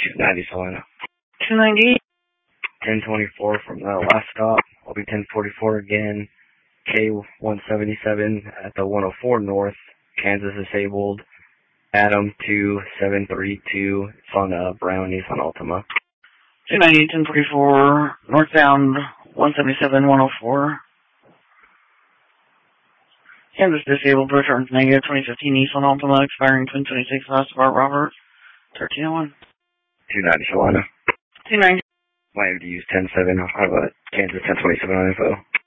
290 Salina. 290. 1024 from the last stop. I'll be 1044 again. K177 at the 104 North. Kansas disabled. Adam 2732. It's on Brown Nissan Altima. 290, 1044, northbound 177, 104. Kansas disabled, returns negative, 2015 Nissan Altima, expiring 2026, last of our Robert, 1301. 290 Salina. 290. Might have to use 107. I'll have a Kansas 1027 on info.